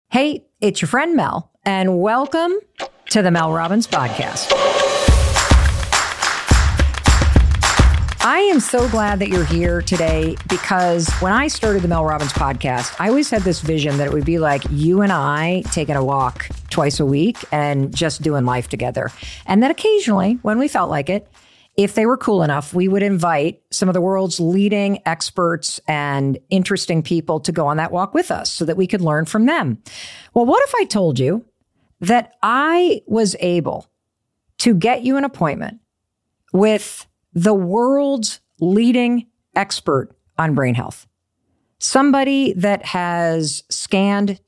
Hey, it's your friend Mel, and welcome to the Mel Robbins Podcast. I am so glad that you're here today because when I started the Mel Robbins Podcast, I always had this vision that it would be like you and I taking a walk twice a week and just doing life together. And then occasionally, when we felt like it, if they were cool enough, we would invite some of the world's leading experts and interesting people to go on that walk with us so that we could learn from them. Well, what if I told you that I was able to get you an appointment with the world's leading expert on brain health? Somebody that has scanned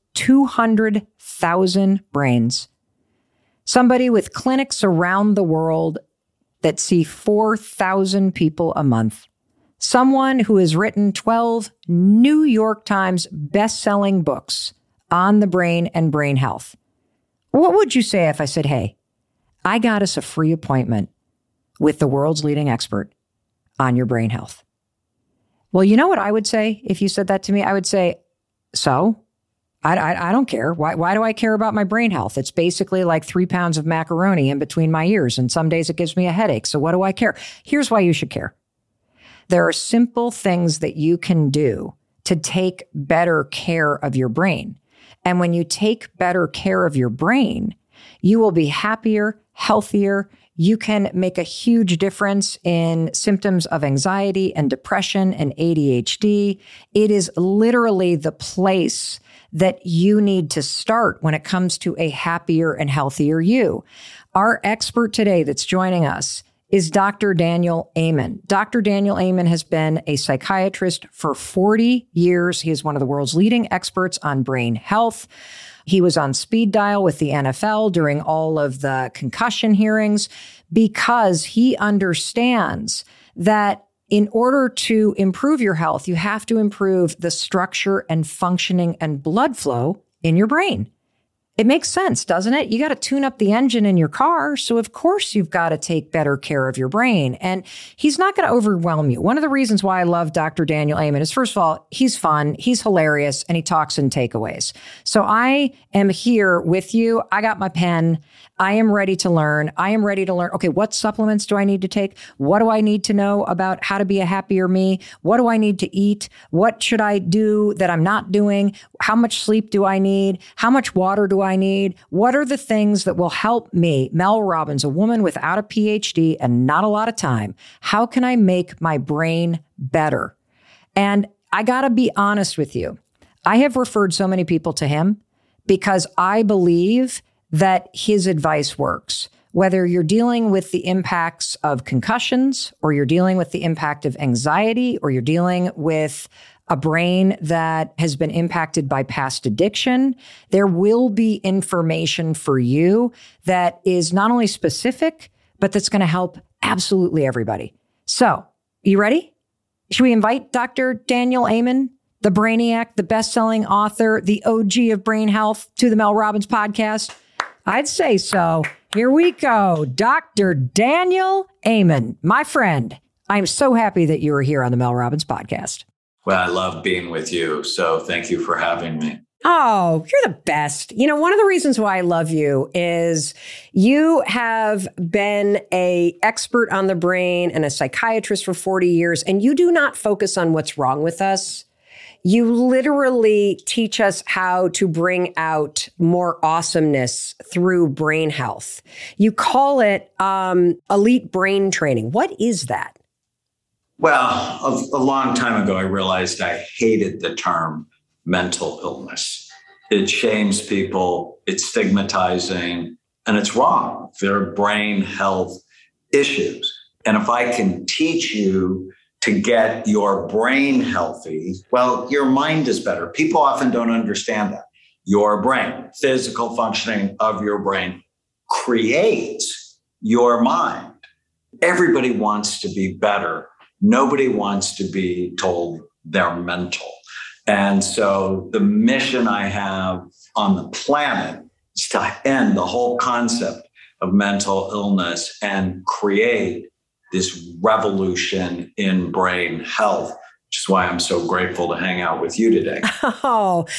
200,000 brains. Somebody with clinics around the world that see 4,000 people a month. Someone who has written 12 New York Times best-selling books on the brain and brain health. What would you say if I said, hey, I got us a free appointment with the world's leading expert on your brain health? Well, you know what I would say if you said that to me? I would say, so? I don't care. Why do I care about my brain health? It's basically like 3 pounds of macaroni in between my ears, and some days it gives me a headache. So what do I care? Here's why you should care. There are simple things that you can do to take better care of your brain. And when you take better care of your brain, you will be happier, healthier. You can make a huge difference in symptoms of anxiety and depression and ADHD. It is literally the place that you need to start when it comes to a happier and healthier you. Our expert today that's joining us is Dr. Daniel Amen. Dr. Daniel Amen has been a psychiatrist for 40 years. He is one of the world's leading experts on brain health. He was on speed dial with the NFL during all of the concussion hearings because he understands that in order to improve your health, you have to improve the structure and functioning and blood flow in your brain. It makes sense, doesn't it? You got to tune up the engine in your car. So of course you've got to take better care of your brain. And he's not going to overwhelm you. One of the reasons why I love Dr. Daniel Amen is, first of all, he's fun, he's hilarious, and he talks in takeaways. So I am here with you. I got my pen. I am ready to learn. Okay, what supplements do I need to take? What do I need to know about how to be a happier me? What do I need to eat? What should I do that I'm not doing? How much sleep do I need? How much water do I need? What are the things that will help me, Mel Robbins, a woman without a PhD and not a lot of time? How can I make my brain better? And I got to be honest with you. I have referred so many people to him because I believe that his advice works. Whether you're dealing with the impacts of concussions, or you're dealing with the impact of anxiety, or you're dealing with a brain that has been impacted by past addiction, there will be information for you that is not only specific, but that's going to help absolutely everybody. So, you ready? Should we invite Dr. Daniel Amen, the brainiac, the best-selling author, the OG of brain health, to the Mel Robbins Podcast? I'd say so. Here we go. Dr. Daniel Amen, my friend. I'm so happy that you are here on the Mel Robbins Podcast. Well, I love being with you. So thank you for having me. Oh, you're the best. You know, one of the reasons why I love you is you have been an expert on the brain and a psychiatrist for 40 years, and you do not focus on what's wrong with us. You literally teach us how to bring out more awesomeness through brain health. You call it elite brain training. What is that? Well, a long time ago, I realized I hated the term mental illness. It shames people, it's stigmatizing, and it's wrong. There are brain health issues. And if I can teach you to get your brain healthy, well, your mind is better. People often don't understand that. Your brain, physical functioning of your brain, creates your mind. Everybody wants to be better. Nobody wants to be told they're mental. And so the mission I have on the planet is to end the whole concept of mental illness and create this revolution in brain health, which is why I'm so grateful to hang out with you today. Oh,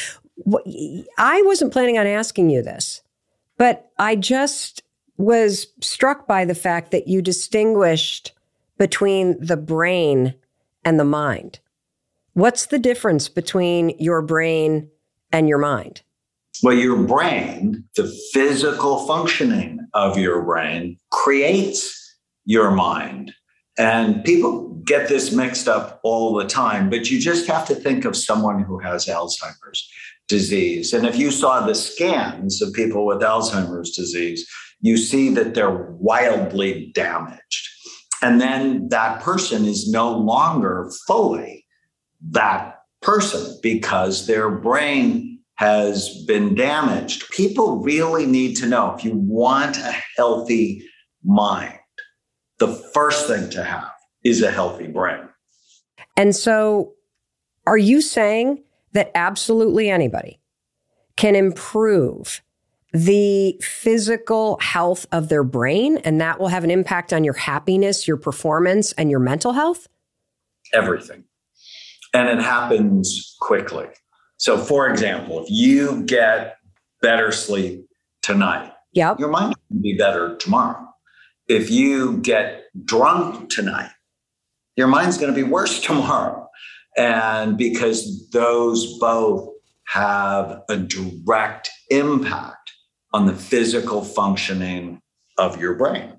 I wasn't planning on asking you this, but I just was struck by the fact that you distinguished between the brain and the mind. What's the difference between your brain and your mind? Well, your brain, the physical functioning of your brain creates your mind. And people get this mixed up all the time, but you just have to think of someone who has Alzheimer's disease. And if you saw the scans of people with Alzheimer's disease, you see that they're wildly damaged. And then that person is no longer fully that person because their brain has been damaged. People really need to know, if you want a healthy mind, the first thing to have is a healthy brain. And so are you saying that absolutely anybody can improve the physical health of their brain, and that will have an impact on your happiness, your performance, and your mental health? Everything. And it happens quickly. So, for example, if you get better sleep tonight, your mind will be better tomorrow. If you get drunk tonight, your mind's going to be worse tomorrow. And because those both have a direct impact on the physical functioning of your brain.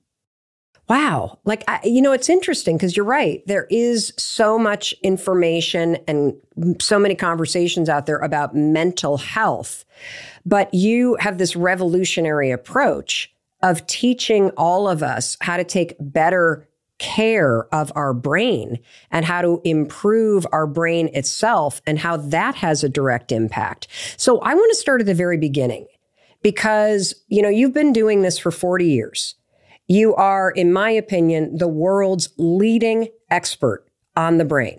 Wow. It's interesting because you're right. There is so much information and so many conversations out there about mental health, but you have this revolutionary approach of teaching all of us how to take better care of our brain and how to improve our brain itself and how that has a direct impact. So I want to start at the very beginning because, you've been doing this for 40 years. You are, in my opinion, the world's leading expert on the brain.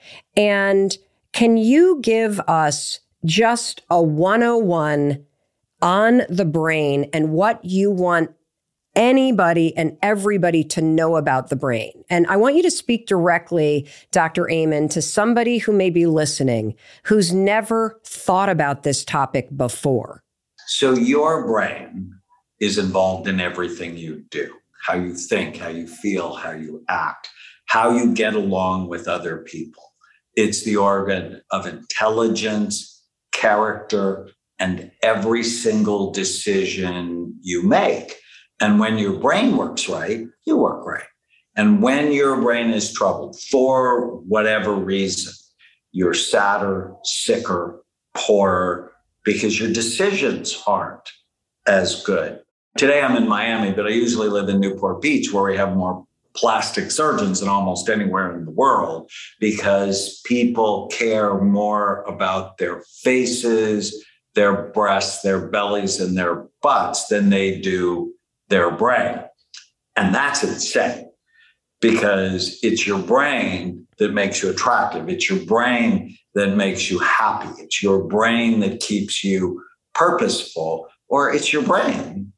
And can you give us just a 101 on the brain and what you want anybody and everybody to know about the brain? And I want you to speak directly, Dr. Amen, to somebody who may be listening who's never thought about this topic before. So your brain is involved in everything you do, how you think, how you feel, how you act, how you get along with other people. It's the organ of intelligence, character, and every single decision you make. And when your brain works right, you work right. And when your brain is troubled for whatever reason, you're sadder, sicker, poorer, because your decisions aren't as good. Today I'm in Miami, but I usually live in Newport Beach, where we have more plastic surgeons than almost anywhere in the world, because people care more about their faces, their breasts, their bellies, and their butts than they do their brain. And that's insane, because it's your brain that makes you attractive. It's your brain that makes you happy. It's your brain that keeps you purposeful, or it's your brain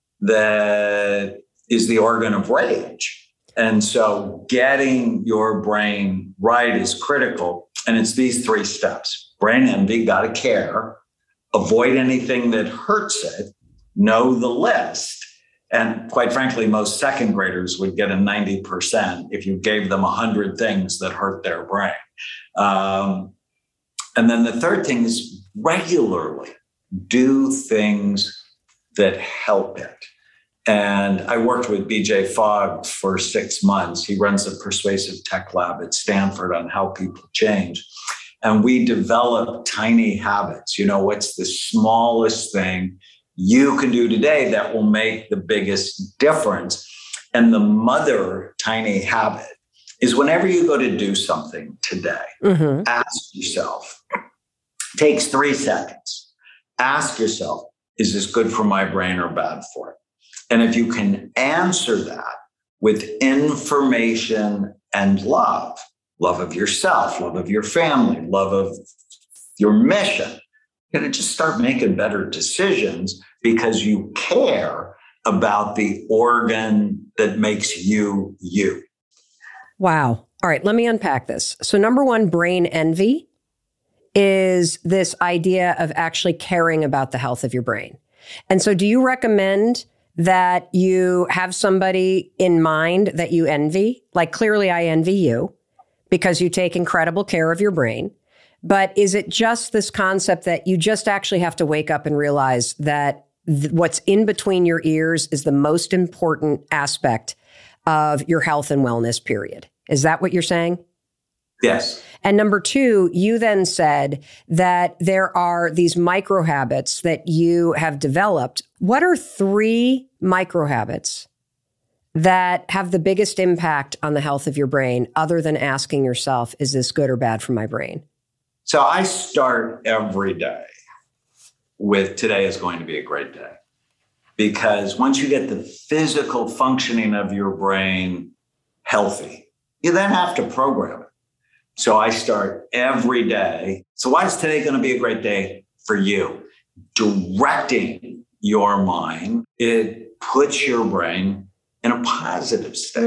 that is the organ of rage. And so getting your brain right is critical. And it's these 3 steps. Brain envy, got to care, avoid anything that hurts it, know the list. And quite frankly, most second graders would get a 90% if you gave them 100 things that hurt their brain. And then the third thing is regularly do things that help it. And I worked with BJ Fogg for 6 months. He runs a persuasive tech lab at Stanford on how people change. And we develop tiny habits. What's the smallest thing you can do today that will make the biggest difference? And the mother tiny habit is whenever you go to do something today, ask yourself, takes 3 seconds. Ask yourself, is this good for my brain or bad for it? And if you can answer that with information and love of yourself, love of your family, love of your mission, you're going to just start making better decisions because you care about the organ that makes you, you. Wow. All right, let me unpack this. So number 1, brain envy is this idea of actually caring about the health of your brain. And so do you recommend that you have somebody in mind that you envy? Like, clearly I envy you because you take incredible care of your brain. But is it just this concept that you just actually have to wake up and realize that what's in between your ears is the most important aspect of your health and wellness, period? Is that what you're saying? Yes. And number two, you then said that there are these micro habits that you have developed. What are 3 micro habits that have the biggest impact on the health of your brain, other than asking yourself, is this good or bad for my brain? So I start every day with today is going to be a great day. Because once you get the physical functioning of your brain healthy, you then have to program it. So I start every day. So why is today going to be a great day for you? Directing your mind, it puts your brain in a positive state.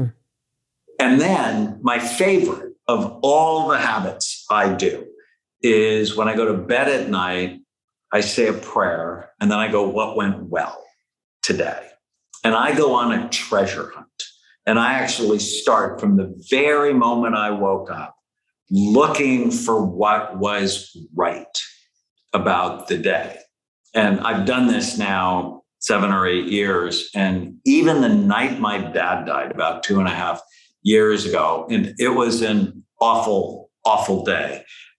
And then my favorite of all the habits I do is when I go to bed at night, I say a prayer, and then I go, what went well today? And I go on a treasure hunt. And I actually start from the very moment I woke up looking for what was right about the day. And I've done this now 7 or 8 years. And even the night my dad died about 2.5 years ago, and it was an awful, awful day.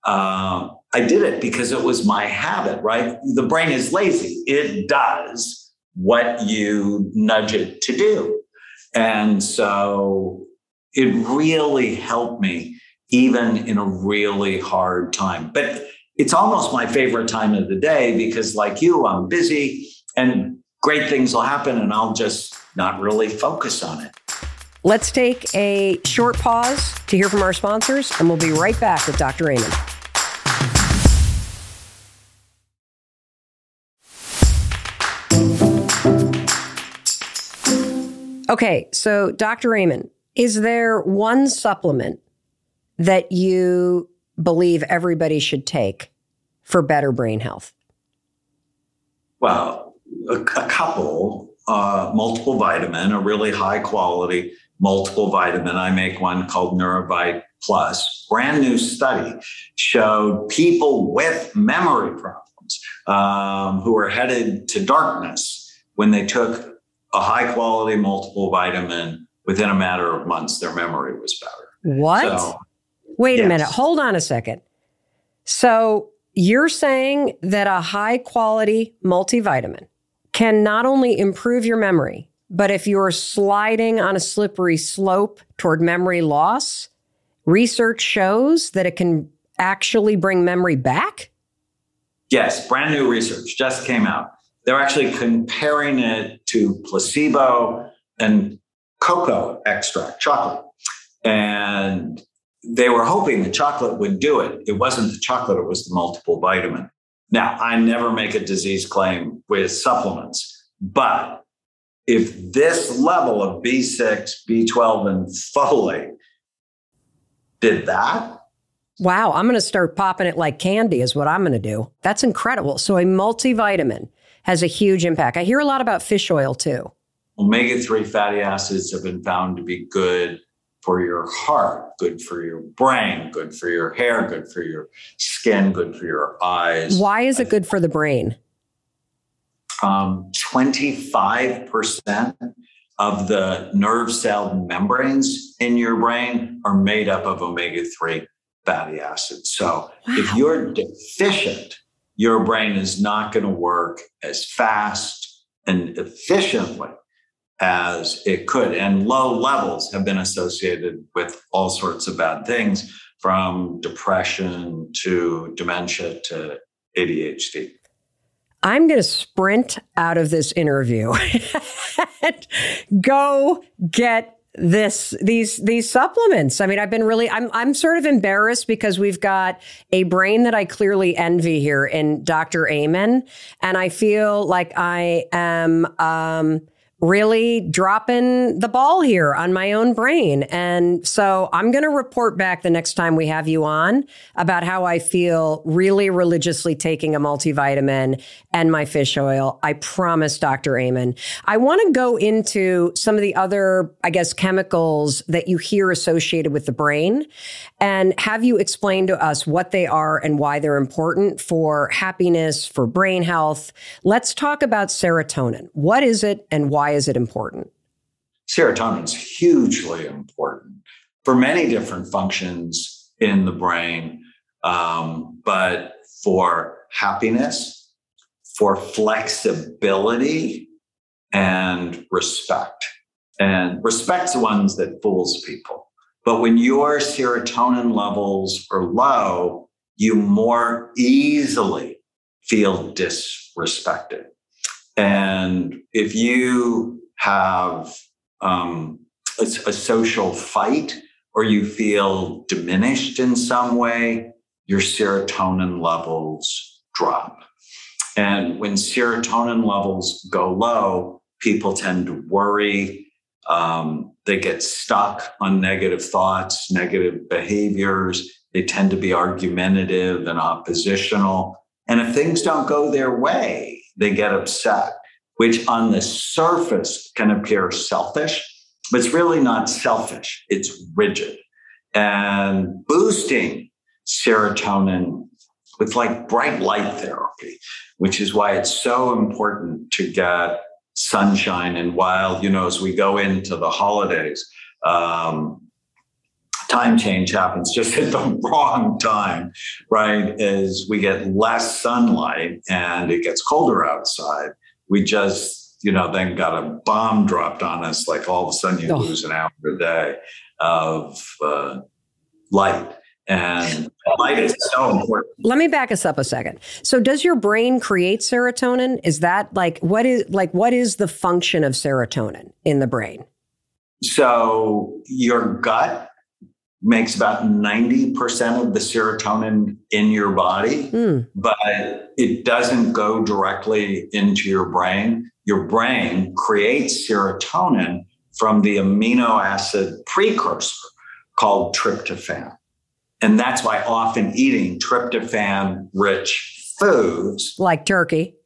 I did it because it was my habit, right? The brain is lazy. It does what you nudge it to do. And so it really helped me even in a really hard time. But it's almost my favorite time of the day because, like you, I'm busy and great things will happen and I'll just not really focus on it. Let's take a short pause to hear from our sponsors, and we'll be right back with Dr. Amen. Okay, so Dr. Amen, is there one supplement that you believe everybody should take for better brain health? Well, a couple, multiple vitamin, a really high quality multiple vitamin. I make one called Neurovite Plus. Brand new study showed people with memory problems who were headed to darkness when they took a high quality multiple vitamin, within a matter of months, their memory was better. What? So, wait a minute. Hold on a second. So you're saying that a high quality multivitamin can not only improve your memory, but if you're sliding on a slippery slope toward memory loss, research shows that it can actually bring memory back? Yes, brand new research just came out. They're actually comparing it to placebo and cocoa extract, chocolate. And they were hoping the chocolate would do it. It wasn't the chocolate, it was the multiple vitamin. Now, I never make a disease claim with supplements, but if this level of B6, B12, and folate did that, wow, I'm going to start popping it like candy is what I'm going to do. That's incredible. So a multivitamin has a huge impact. I hear a lot about fish oil too. Omega-3 fatty acids have been found to be good for your heart, good for your brain, good for your hair, good for your skin, good for your eyes. Why is it good for the brain? 25% of the nerve cell membranes in your brain are made up of omega-3 fatty acids. So if you're deficient, your brain is not going to work as fast and efficiently as it could. And low levels have been associated with all sorts of bad things, from depression to dementia to ADHD. I'm going to sprint out of this interview and go get these supplements. I mean, I'm sort of embarrassed because we've got a brain that I clearly envy here in Dr. Amen. And I feel like I am really dropping the ball here on my own brain. And so I'm going to report back the next time we have you on about how I feel really religiously taking a multivitamin and my fish oil. I promise, Dr. Amen. I want to go into some of the other, I guess, chemicals that you hear associated with the brain and have you explain to us what they are and why they're important for happiness, for brain health. Let's talk about serotonin. What is it and why is it important? Serotonin is hugely important for many different functions in the brain, but for happiness, for flexibility, and respect. And respect's the ones that fools people. But when your serotonin levels are low, you more easily feel disrespected. And if you have a social fight or you feel diminished in some way, your serotonin levels drop. And when serotonin levels go low, people tend to worry. They get stuck on negative thoughts, negative behaviors. They tend to be argumentative and oppositional. And if things don't go their way, they get upset, which on the surface can appear selfish, but it's really not selfish. It's rigid. And boosting serotonin with like bright light therapy, which is why it's so important to get sunshine. And while, as we go into the holidays, time change happens just at the wrong time, right? As we get less sunlight and it gets colder outside, we just, then got a bomb dropped on us. Like all of a sudden you lose an hour a day of light. And light is so important. Let me back us up a second. So does your brain create serotonin? Is that what is the function of serotonin in the brain? So your gut makes about 90% of the serotonin in your body, but it doesn't go directly into your brain. Your brain creates serotonin from the amino acid precursor called tryptophan. And that's why often eating tryptophan-rich foods like turkey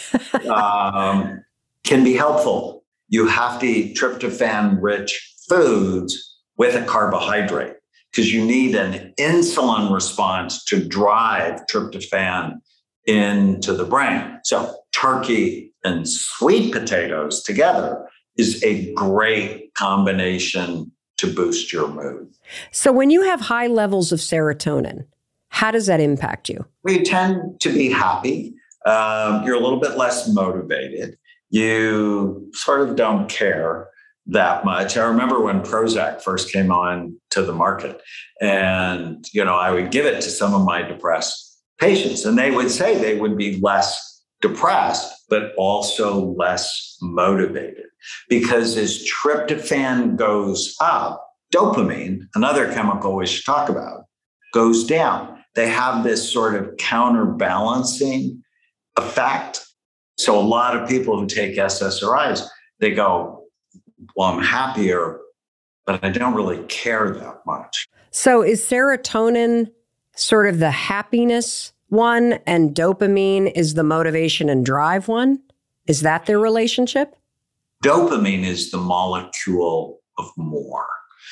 can be helpful. You have to eat tryptophan-rich foods with a carbohydrate because you need an insulin response to drive tryptophan into the brain. So turkey and sweet potatoes together is a great combination to boost your mood. So when you have high levels of serotonin, how does that impact you? You tend to be happy. You're a little bit less motivated. You sort of don't care that much. I remember when Prozac first came on to the market and, I would give it to some of my depressed patients and they would say they would be less depressed, but also less motivated because as tryptophan goes up, dopamine, another chemical we should talk about, goes down. They have this sort of counterbalancing effect. So a lot of people who take SSRIs, they go, well, I'm happier, but I don't really care that much. So is serotonin sort of the happiness one and dopamine is the motivation and drive one? Is that their relationship? Dopamine is the molecule of more.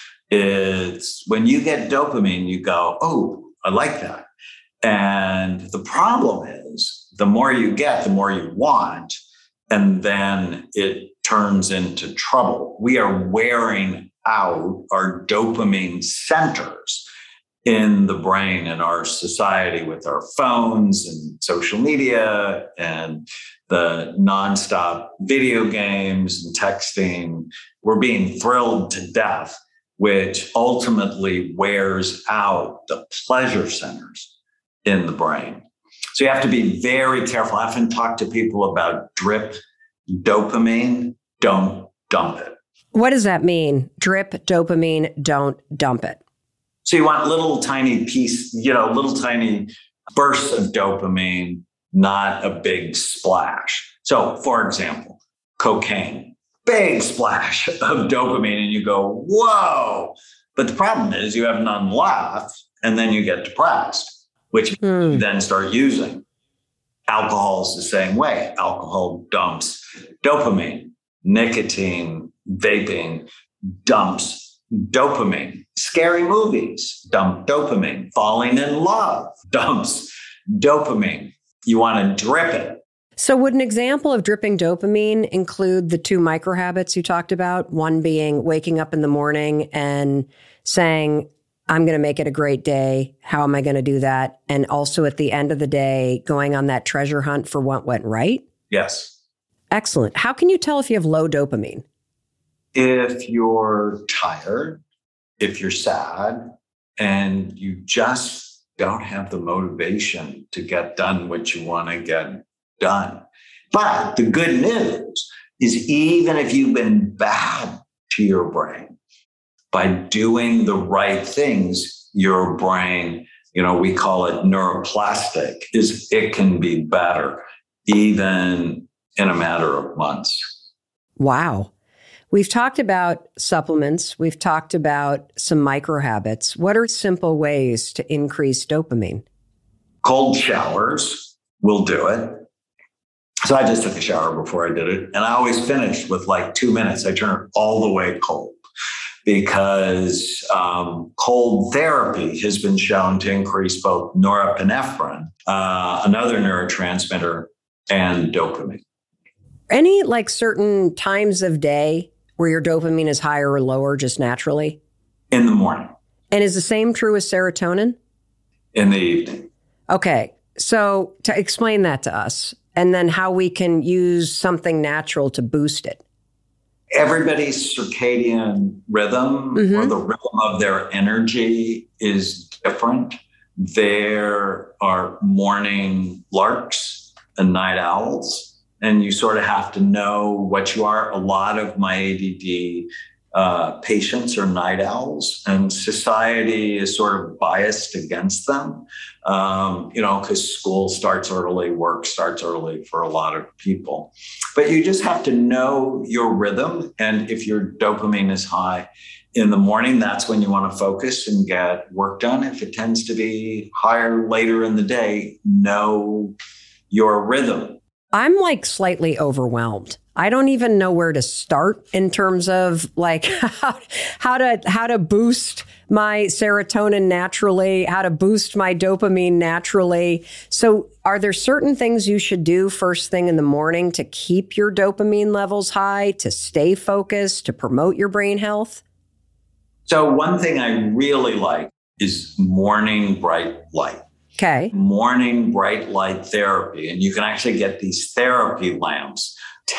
It's when you get dopamine, you go, oh, I like that. And the problem is the more you get, the more you want. And then it turns into trouble. We are wearing out our dopamine centers in the brain and our society with our phones and social media and the nonstop video games and texting. We're being thrilled to death, which ultimately wears out the pleasure centers in the brain. So you have to be very careful. I often talk to people about drip dopamine. Don't dump it. What does that mean? Drip dopamine, don't dump it. So you want little tiny little tiny bursts of dopamine, not a big splash. So for example, cocaine big splash of dopamine and you go, whoa. But the problem is you have none left and then you get depressed, which you then start using. Alcohol is the same way. Alcohol dumps dopamine. Nicotine, vaping dumps dopamine. Scary movies dump dopamine. Falling in love dumps dopamine. You want to drip it. So would an example of dripping dopamine include the 2 micro habits you talked about? One being waking up in the morning and saying, I'm going to make it a great day. How am I going to do that? And also at the end of the day, going on that treasure hunt for what went right? Yes. Excellent. How can you tell if you have low dopamine? If you're tired, if you're sad, and you just don't have the motivation to get done what you want to get done. But the good news is even if you've been bad to your brain, by doing the right things, your brain, we call it neuroplastic, it can be better even in a matter of months. Wow. We've talked about supplements. We've talked about some micro habits. What are simple ways to increase dopamine? Cold showers will do it. So I just took a shower before I did it. And I always finish with 2 minutes. I turn it all the way cold because cold therapy has been shown to increase both norepinephrine, another neurotransmitter, and dopamine. Any certain times of day where your dopamine is higher or lower just naturally? In the morning. And is the same true as serotonin? In the evening. Okay. So to explain that to us, and then how we can use something natural to boost it. Everybody's circadian rhythm or the rhythm of their energy is different. There are morning larks and night owls, and you sort of have to know what you are. A lot of my ADD patients are night owls, and society is sort of biased against them, because school starts early, work starts early for a lot of people. But you just have to know your rhythm. And if your dopamine is high in the morning, that's when you want to focus and get work done. If it tends to be higher later in the day, know your rhythm. I'm slightly overwhelmed. I don't even know where to start in terms of how to boost my serotonin naturally, how to boost my dopamine naturally. So are there certain things you should do first thing in the morning to keep your dopamine levels high, to stay focused, to promote your brain health? So one thing I really like is morning bright light. Okay. Morning bright light therapy. And you can actually get these therapy lamps,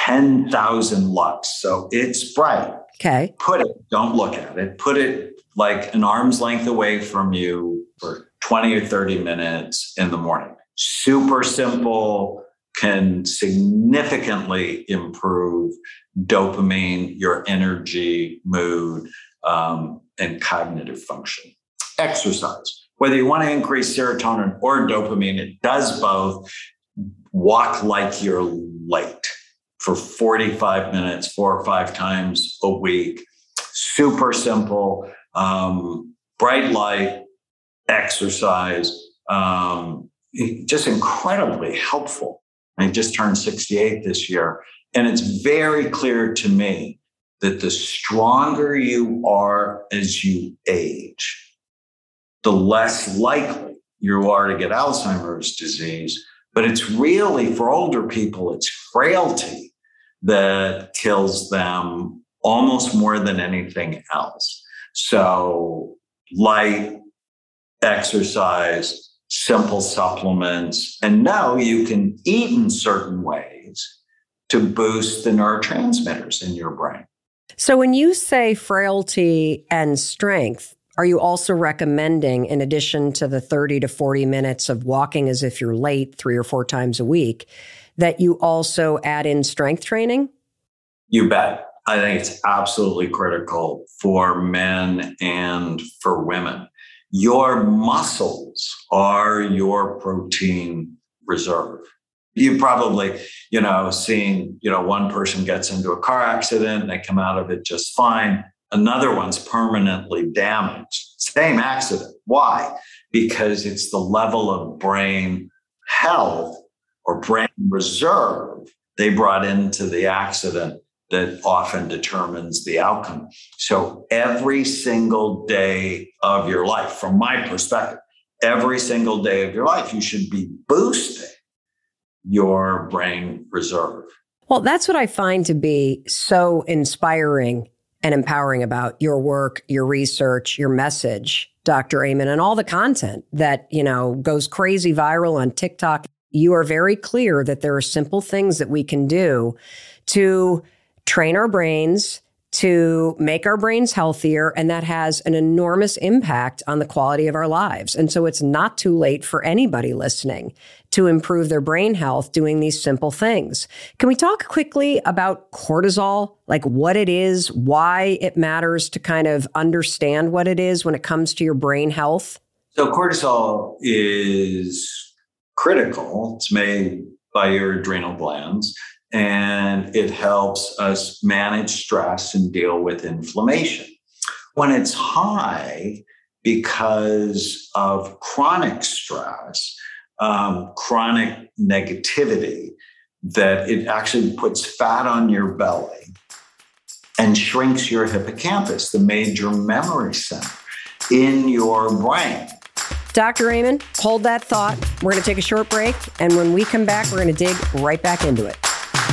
10,000 lux. So it's bright. Okay. Don't look at it. Put it an arm's length away from you for 20 or 30 minutes in the morning. Super simple, can significantly improve dopamine, your energy, mood, and cognitive function. Exercise. Whether you want to increase serotonin or dopamine, it does both. Walk like you're late for 45 minutes, 4 or 5 times a week. Super simple, bright light, exercise, just incredibly helpful. I just turned 68 this year. And it's very clear to me that the stronger you are as you age, the less likely you are to get Alzheimer's disease. But it's really, for older people, it's frailty that kills them almost more than anything else. So light, exercise, simple supplements, and now you can eat in certain ways to boost the neurotransmitters in your brain. So when you say frailty and strength, are you also recommending, in addition to the 30 to 40 minutes of walking as if you're late 3 or 4 times a week, that you also add in strength training? You bet. I think it's absolutely critical for men and for women. Your muscles are your protein reserve. You've probably, seen, one person gets into a car accident and they come out of it just fine. Another one's permanently damaged. Same accident. Why? Because it's the level of brain health or brain reserve they brought into the accident that often determines the outcome. So every single day of your life, from my perspective, every single day of your life, you should be boosting your brain reserve. Well, that's what I find to be so inspiring and empowering about your work, your research, your message, Dr. Amen, and all the content that, goes crazy viral on TikTok. You are very clear that there are simple things that we can do to train our brains, to make our brains healthier, and that has an enormous impact on the quality of our lives. And so it's not too late for anybody listening to improve their brain health doing these simple things. Can we talk quickly about cortisol, like what it is, why it matters to kind of understand what it is when it comes to your brain health? So cortisol is critical. It's made by your adrenal glands, and it helps us manage stress and deal with inflammation. When it's high, because of chronic stress, chronic negativity, that it actually puts fat on your belly and shrinks your hippocampus, the major memory center in your brain. Dr. Amen, hold that thought. We're going to take a short break, and when we come back, we're going to dig right back into it.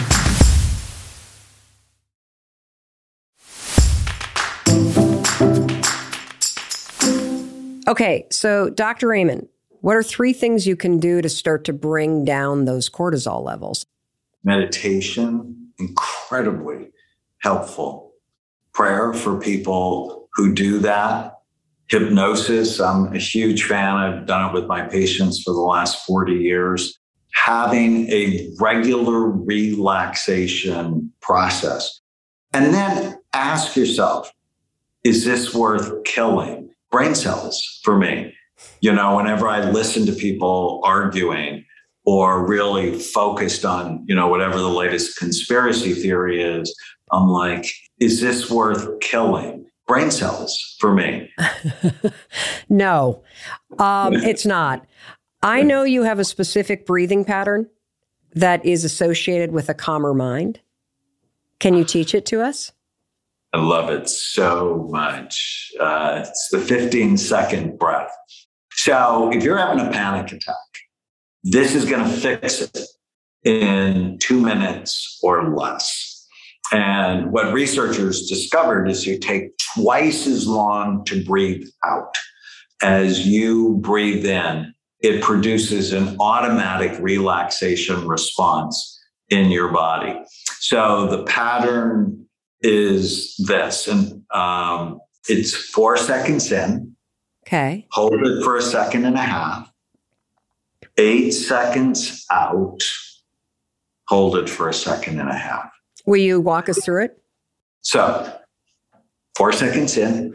Okay, so Dr. Amen, what are 3 things you can do to start to bring down those cortisol levels? Meditation, incredibly helpful. Prayer for people who do that. Hypnosis, I'm a huge fan. I've done it with my patients for the last 40 years. Having a regular relaxation process. And then ask yourself, is this worth killing brain cells for me? Whenever I listen to people arguing or really focused on, whatever the latest conspiracy theory is, I'm like, is this worth killing brain cells for me? No, it's not. I know you have a specific breathing pattern that is associated with a calmer mind. Can you teach it to us? I love it so much. It's the 15-second breath. So if you're having a panic attack, this is going to fix it in 2 minutes or less. And what researchers discovered is you take twice as long to breathe out as you breathe in. It produces an automatic relaxation response in your body. So the pattern is this, and it's 4 seconds in. Okay. Hold it for 1.5 seconds. 8 seconds out. Hold it for 1.5 seconds. Will you walk us through it? So 4 seconds in.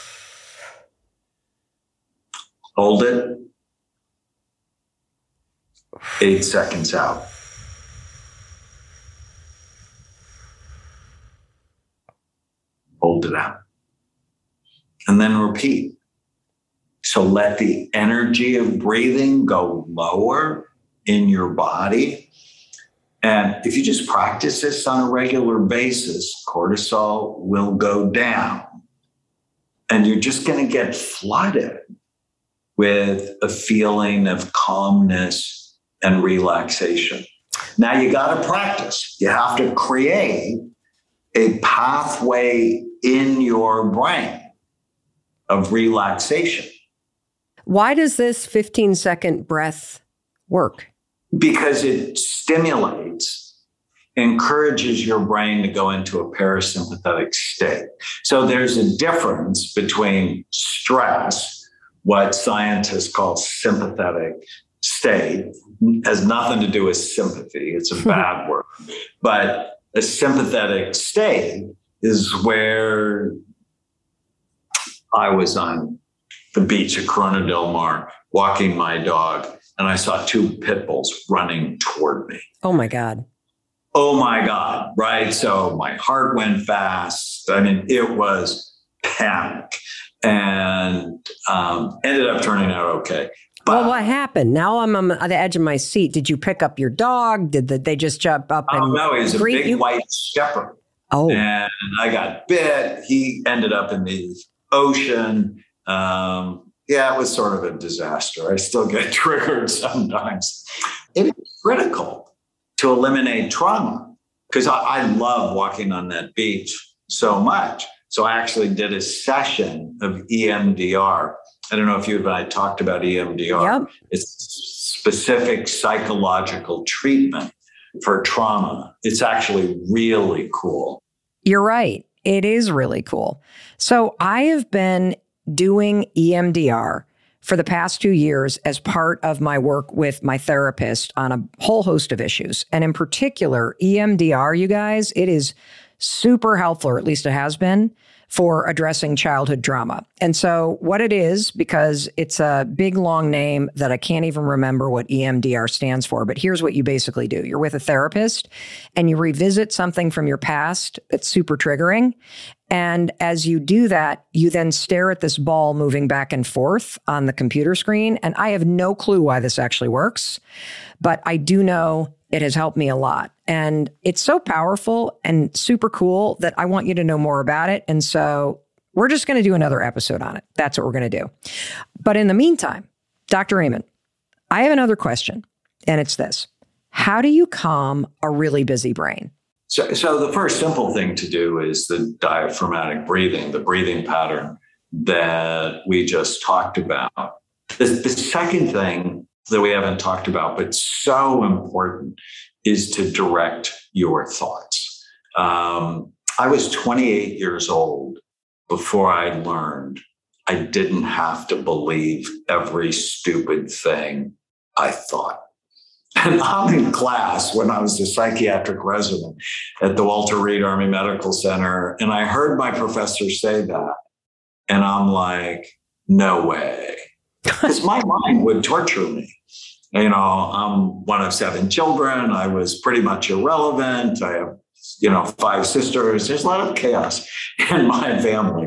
Hold it. 8 seconds out. Hold it out. And then repeat. So let the energy of breathing go lower in your body. And if you just practice this on a regular basis, cortisol will go down. And you're just going to get flooded with a feeling of calmness and relaxation. Now you got to practice. You have to create a pathway in your brain of relaxation. Why does this 15-second breath work? Because it stimulates, encourages your brain to go into a parasympathetic state. So there's a difference between stress, what scientists call sympathetic state, has nothing to do with sympathy. It's a bad word. But a sympathetic state is where I was on the beach at Corona del Mar, walking my dog, and I saw two pit bulls running toward me. Oh my God. Oh my God, right? So my heart went fast. I mean, it was panic, and ended up turning out okay. But what happened? Now I'm on the edge of my seat. Did you pick up your dog? Did they just jump up and no, he was a big you? White shepherd. Oh. And I got bit. He ended up in the ocean. It was sort of a disaster. I still get triggered sometimes. It is critical to eliminate trauma because I love walking on that beach so much. So I actually did a session of EMDR. I don't know if you and I talked about EMDR. Yep. It's specific psychological treatment for trauma. It's actually really cool. You're right. It is really cool. So I have been doing EMDR for the past 2 years as part of my work with my therapist on a whole host of issues. And in particular, EMDR, you guys, it is super helpful, or at least it has been, for addressing childhood trauma. And so what it is, because it's a big, long name that I can't even remember what EMDR stands for, but here's what you basically do. You're with a therapist and you revisit something from your past that's super triggering. And as you do that, you then stare at this ball moving back and forth on the computer screen. And I have no clue why this actually works, but I do know it has helped me a lot. And it's so powerful and super cool that I want you to know more about it. And so we're just going to do another episode on it. That's what we're going to do. But in the meantime, Dr. Amen, I have another question, and it's this. How do you calm a really busy brain? So the first simple thing to do is the diaphragmatic breathing, the breathing pattern that we just talked about. The second thing that we haven't talked about, but so important, is to direct your thoughts. I was 28 years old before I learned I didn't have to believe every stupid thing I thought. And I'm in class when I was a psychiatric resident at the Walter Reed Army Medical Center, and I heard my professor say that, and I'm like, no way. Because my mind would torture me. You know, I'm one of 7 children. I was pretty much irrelevant. I have, 5 sisters. There's a lot of chaos in my family.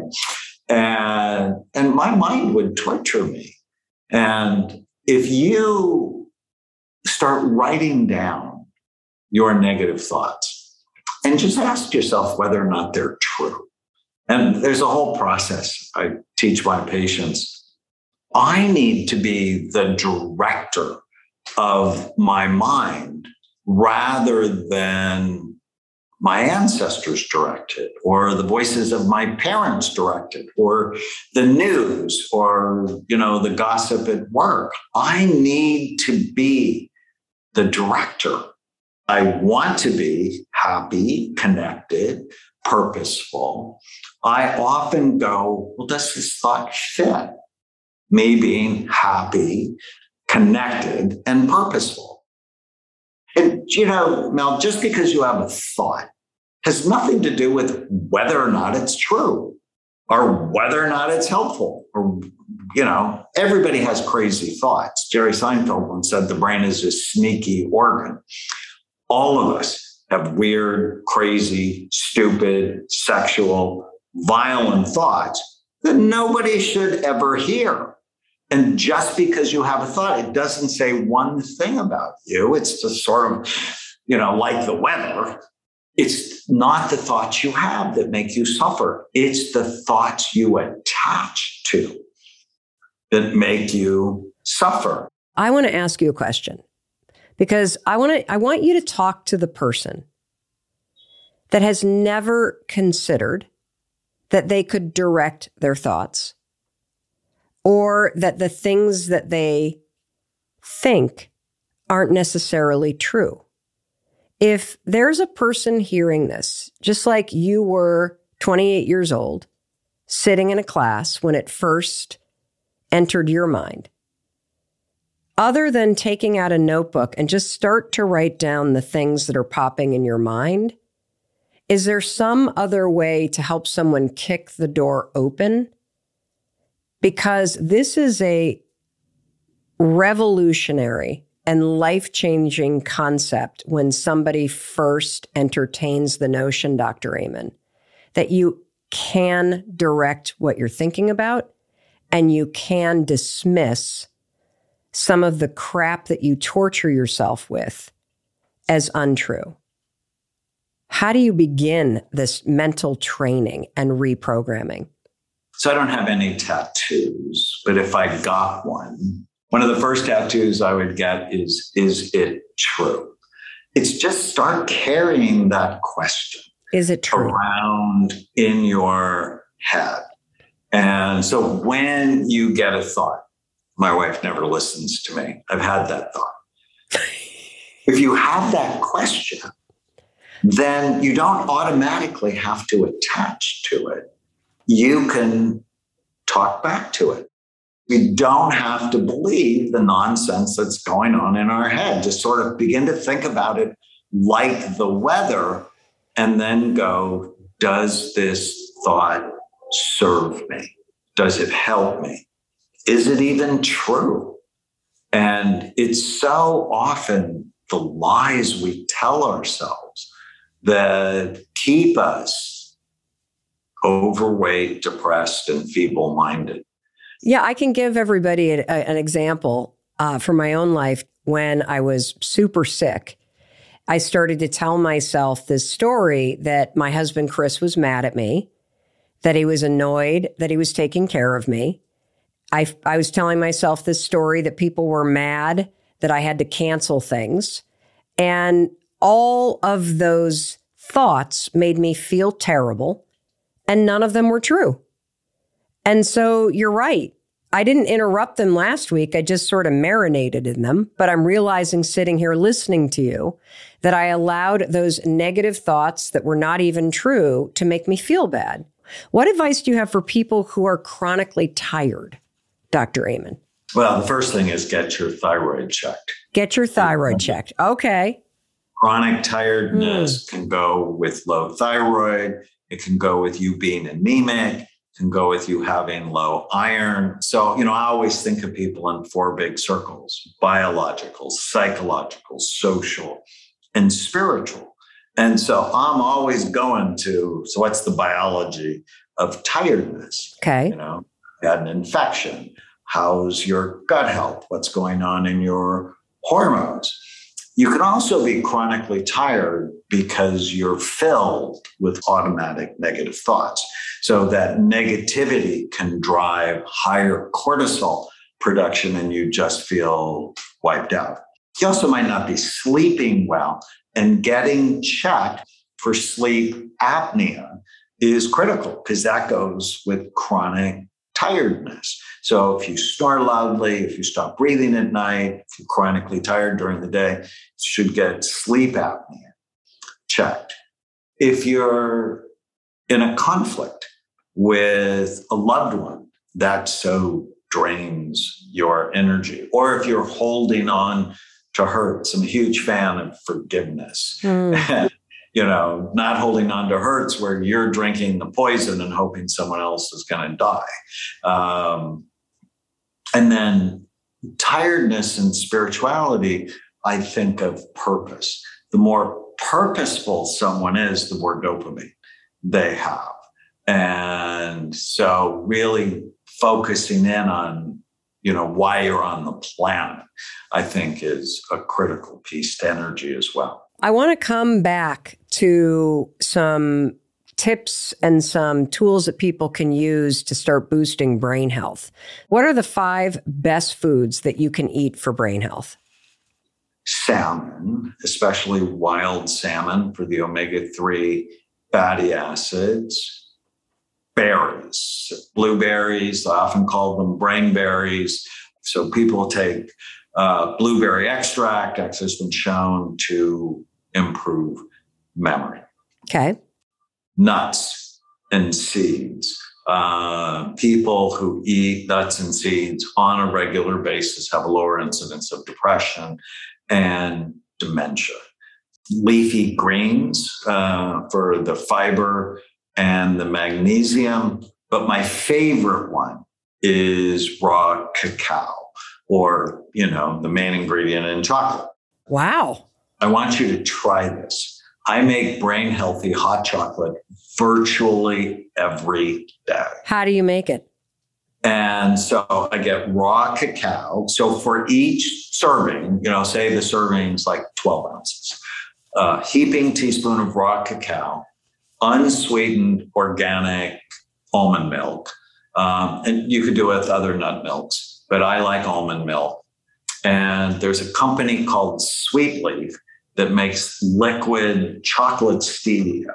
And my mind would torture me. And if you start writing down your negative thoughts and just ask yourself whether or not they're true. And there's a whole process I teach my patients. I need to be the director of my mind rather than my ancestors directed, or the voices of my parents directed, or the news, or, the gossip at work. I need to be the director. I want to be happy, connected, purposeful. I often go, well, does this thought fit me being happy, connected, and purposeful? And, Mel, just because you have a thought has nothing to do with whether or not it's true or whether or not it's helpful. Or, everybody has crazy thoughts. Jerry Seinfeld once said the brain is a sneaky organ. All of us have weird, crazy, stupid, sexual, violent thoughts that nobody should ever hear. And just because you have a thought, it doesn't say one thing about you. It's just sort of, like the weather. It's not the thoughts you have that make you suffer. It's the thoughts you attach to that make you suffer. I want to ask you a question because I want you to talk to the person that has never considered that they could direct their thoughts, or that the things that they think aren't necessarily true. If there's a person hearing this, just like you were 28 years old, sitting in a class when it first entered your mind, other than taking out a notebook and just start to write down the things that are popping in your mind, is there some other way to help someone kick the door open? Because this is a revolutionary and life-changing concept when somebody first entertains the notion, Dr. Amen, that you can direct what you're thinking about and you can dismiss some of the crap that you torture yourself with as untrue. How do you begin this mental training and reprogramming? So I don't have any tattoos, but if I got one of the first tattoos I would get is it true? It's just start carrying that question. Is it true? Around in your head. And so when you get a thought, my wife never listens to me. I've had that thought. If you have that question, then you don't automatically have to attach to it. You can talk back to it. We don't have to believe the nonsense that's going on in our head. Just sort of begin to think about it like the weather and then go, does this thought serve me? Does it help me? Is it even true? And it's so often the lies we tell ourselves that keep us overweight, depressed, and feeble-minded. Yeah, I can give everybody an example from my own life. When I was super sick, I started to tell myself this story that my husband, Chris, was mad at me, that he was annoyed that he was taking care of me. I was telling myself this story that people were mad that I had to cancel things. And all of those thoughts made me feel terrible, and none of them were true. And so you're right. I didn't interrupt them last week. I just sort of marinated in them. But I'm realizing sitting here listening to you that I allowed those negative thoughts that were not even true to make me feel bad. What advice do you have for people who are chronically tired, Dr. Amen? Well, the first thing is get your thyroid checked. Get your thyroid checked. Okay. Chronic tiredness can go with low thyroid. It can go with you being anemic. Can go with you having low iron. So, I always think of people in four big circles: biological, psychological, social, and spiritual. And so I'm always going to, so what's the biology of tiredness? Okay. You had an infection. How's your gut health? What's going on in your hormones? You can also be chronically tired because you're filled with automatic negative thoughts. So that negativity can drive higher cortisol production and you just feel wiped out. You also might not be sleeping well, and getting checked for sleep apnea is critical because that goes with chronic tiredness. So if you snore loudly, if you stop breathing at night, if you're chronically tired during the day, you should get sleep apnea checked. If you're in a conflict with a loved one, that so drains your energy. Or if you're holding on to hurts, I'm a huge fan of forgiveness. Not holding on to hurts where you're drinking the poison and hoping someone else is going to die. And then tiredness and spirituality, I think of purpose. The more purposeful someone is, the more dopamine they have. And so really focusing in on, why you're on the planet, I think is a critical piece to energy as well. I want to come back to some tips and some tools that people can use to start boosting brain health. What are the 5 best foods that you can eat for brain health? Salmon, especially wild salmon for the omega-3 fatty acids. Berries, blueberries, I often call them brain berries. So people take blueberry extract. Actually, has been shown to improve memory. Okay. Nuts and seeds. People who eat nuts and seeds on a regular basis have a lower incidence of depression and dementia. Leafy greens for the fiber and the magnesium. But my favorite one is raw cacao. or, the main ingredient in chocolate. Wow. I want you to try this. I make brain healthy hot chocolate virtually every day. How do you make it? And so I get raw cacao. So for each serving, say the serving's like 12 ounces, heaping teaspoon of raw cacao, unsweetened organic almond milk. And you could do it with other nut milks, but I like almond milk. And there's a company called Sweet Leaf that makes liquid chocolate stevia.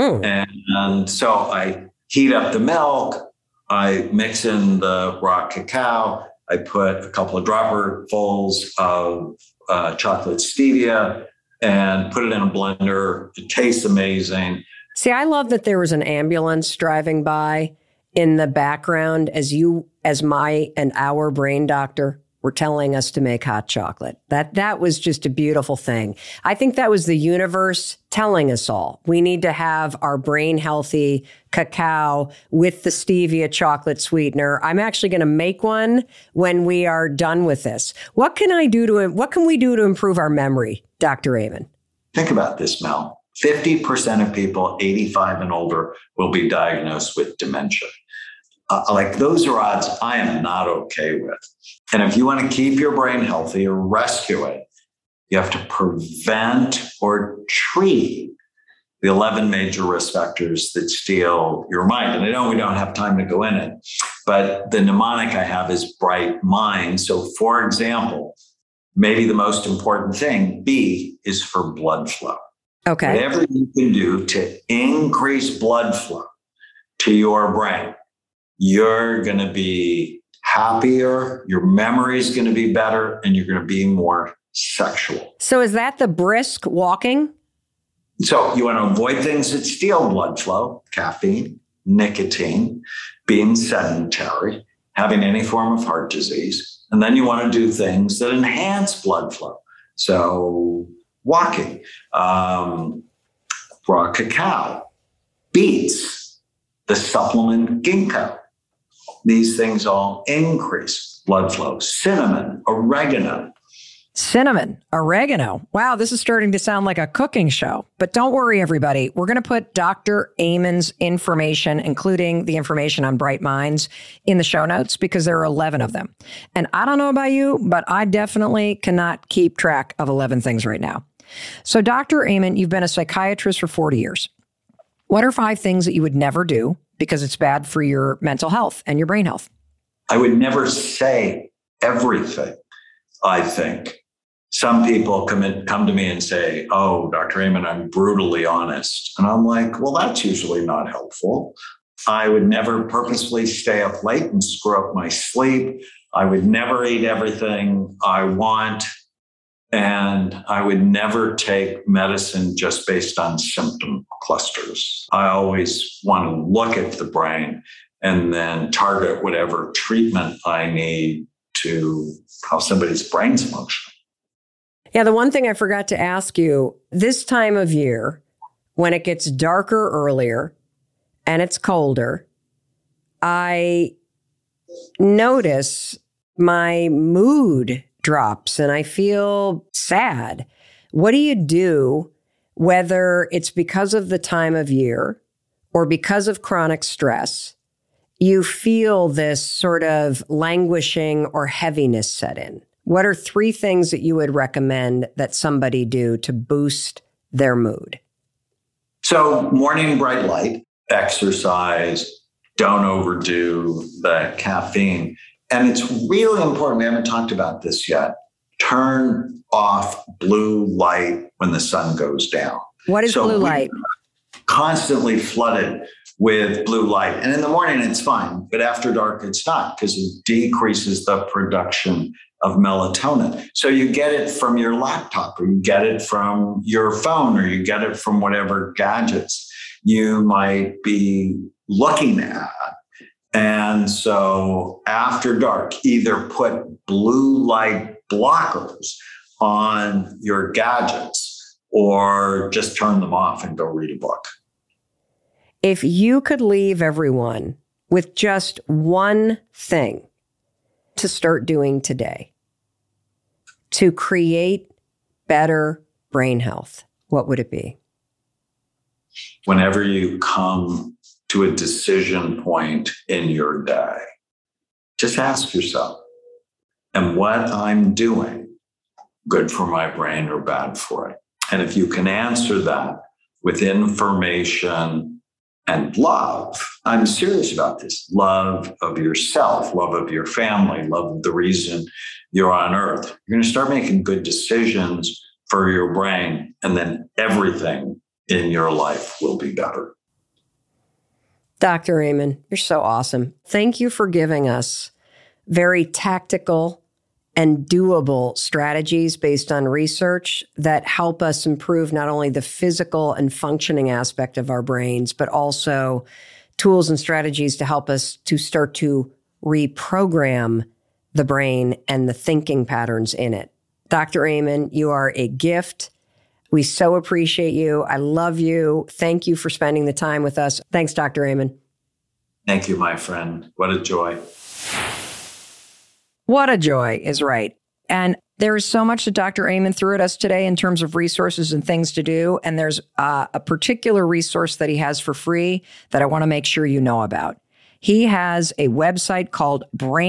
And so I heat up the milk, I mix in the raw cacao, I put a couple of dropperfuls of chocolate stevia and put it in a blender. It tastes amazing. See, I love that there was an ambulance driving by in the background as my and our brain doctor were telling us to make hot chocolate. That was just a beautiful thing. I think that was the universe telling us all, we need to have our brain healthy cacao with the stevia chocolate sweetener. I'm actually going to make one when we are done with this. What can we do to improve our memory, Dr. Amen? Think about this, Mel. 50% of people 85 and older will be diagnosed with dementia. Those are odds I am not okay with. And if you want to keep your brain healthy or rescue it, you have to prevent or treat the 11 major risk factors that steal your mind. And I know we don't have time to go in it, but the mnemonic I have is bright mind. So for example, maybe the most important thing, B, is for blood flow. Okay. Whatever you can do to increase blood flow to your brain, you're going to be happier, your memory is going to be better, and you're going to be more sexual. So is that the brisk walking? So you want to avoid things that steal blood flow, caffeine, nicotine, being sedentary, having any form of heart disease. And then you want to do things that enhance blood flow. So walking, raw cacao, beets, the supplement ginkgo. These things all increase blood flow. Cinnamon, oregano. Wow, this is starting to sound like a cooking show. But don't worry, everybody. We're going to put Dr. Amen's information, including the information on Bright Minds, in the show notes because there are 11 of them. And I don't know about you, but I definitely cannot keep track of 11 things right now. So, Dr. Amen, you've been a psychiatrist for 40 years. What are 5 things that you would never do because it's bad for your mental health and your brain health? I would never say everything, I think. Some people come to me and say, oh, Dr. Amen, I'm brutally honest. And I'm like, well, that's usually not helpful. I would never purposefully stay up late and screw up my sleep. I would never eat everything I want. And I would never take medicine just based on symptom clusters. I always want to look at the brain and then target whatever treatment I need to how somebody's brain's functioning. Yeah, the one thing I forgot to ask you, this time of year, when it gets darker earlier and it's colder, I notice my mood drops and I feel sad. What do you do, whether it's because of the time of year or because of chronic stress, you feel this sort of languishing or heaviness set in? What are 3 things that you would recommend that somebody do to boost their mood? So morning bright light, exercise, don't overdo the caffeine. And it's really important, we haven't talked about this yet, turn off blue light when the sun goes down. What is blue light? Constantly flooded with blue light. And in the morning, it's fine. But after dark, it's not because it decreases the production of melatonin. So you get it from your laptop, or you get it from your phone, or you get it from whatever gadgets you might be looking at. And so after dark, either put blue light blockers on your gadgets or just turn them off and go read a book. If you could leave everyone with just one thing to start doing today, to create better brain health, what would it be? Whenever you come to a decision point in your day, just ask yourself, am what I'm doing good for my brain or bad for it? And if you can answer that with information and love, I'm serious about this, love of yourself, love of your family, love of the reason you're on earth, you're going to start making good decisions for your brain, and then everything in your life will be better. Dr. Amen, you're so awesome. Thank you for giving us very tactical and doable strategies based on research that help us improve not only the physical and functioning aspect of our brains, but also tools and strategies to help us to start to reprogram the brain and the thinking patterns in it. Dr. Amen, you are a gift. We so appreciate you. I love you. Thank you for spending the time with us. Thanks, Dr. Amen. Thank you, my friend. What a joy. What a joy is right. And there is so much that Dr. Amen threw at us today in terms of resources and things to do. And there's a particular resource that he has for free that I want to make sure you know about. He has a website called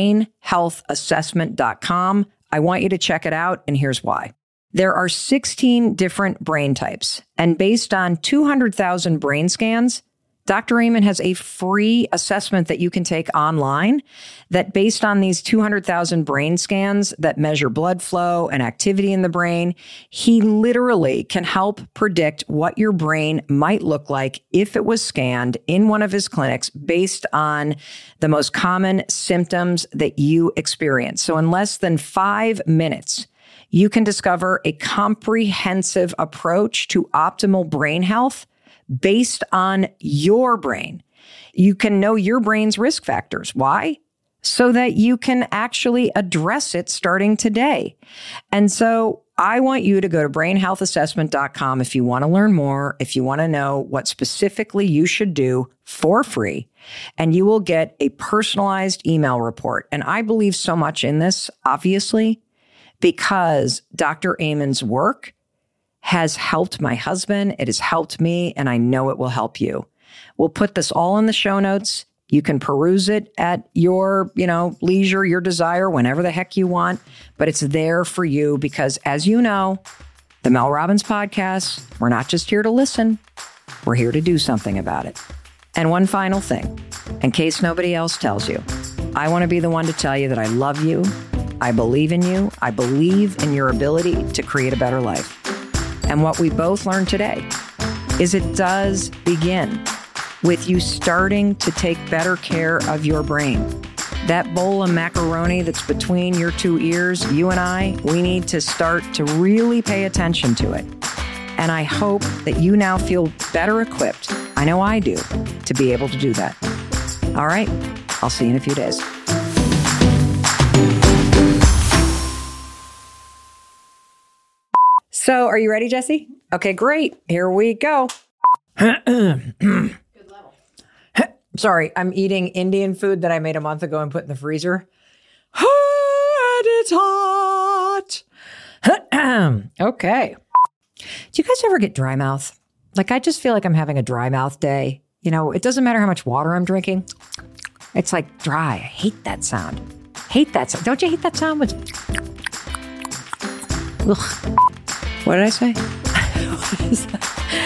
brainhealthassessment.com. I want you to check it out, and here's why. There are 16 different brain types, and based on 200,000 brain scans, Dr. Amen has a free assessment that you can take online that based on these 200,000 brain scans that measure blood flow and activity in the brain, he literally can help predict what your brain might look like if it was scanned in one of his clinics based on the most common symptoms that you experience. So in less than 5 minutes, you can discover a comprehensive approach to optimal brain health based on your brain. You can know your brain's risk factors. Why? So that you can actually address it starting today. And so I want you to go to brainhealthassessment.com if you want to learn more, if you want to know what specifically you should do for free, and you will get a personalized email report. And I believe so much in this, obviously, because Dr. Amen's work has helped my husband. It has helped me, and I know it will help you. We'll put this all in the show notes. You can peruse it at your, leisure, your desire, whenever the heck you want, but it's there for you because, as you know, the Mel Robbins podcast, we're not just here to listen. We're here to do something about it. And one final thing, in case nobody else tells you, I want to be the one to tell you that I love you. I believe in you. I believe in your ability to create a better life. And what we both learned today is it does begin with you starting to take better care of your brain. That bowl of macaroni that's between your two ears, you and I, we need to start to really pay attention to it. And I hope that you now feel better equipped, I know I do, to be able to do that. All right, I'll see you in a few days. So are you ready, Jesse? Okay, great. Here we go. Good level. Sorry, I'm eating Indian food that I made a month ago and put in the freezer. And it's hot. Okay. Do you guys ever get dry mouth? Like, I just feel like I'm having a dry mouth day. It doesn't matter how much water I'm drinking. It's like dry. I hate that sound. Hate that sound. Don't you hate that sound? Ugh. What did I say? What is that?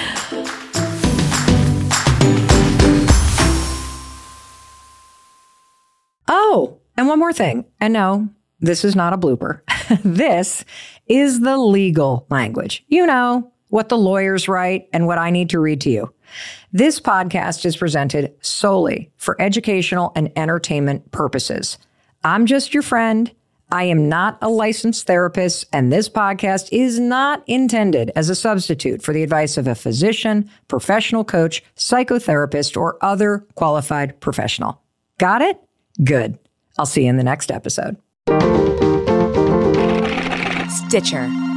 Oh, and one more thing. And no, this is not a blooper. This is the legal language. You know what the lawyers write and what I need to read to you. This podcast is presented solely for educational and entertainment purposes. I'm just your friend. I am not a licensed therapist, and this podcast is not intended as a substitute for the advice of a physician, professional coach, psychotherapist, or other qualified professional. Got it? Good. I'll see you in the next episode. Stitcher.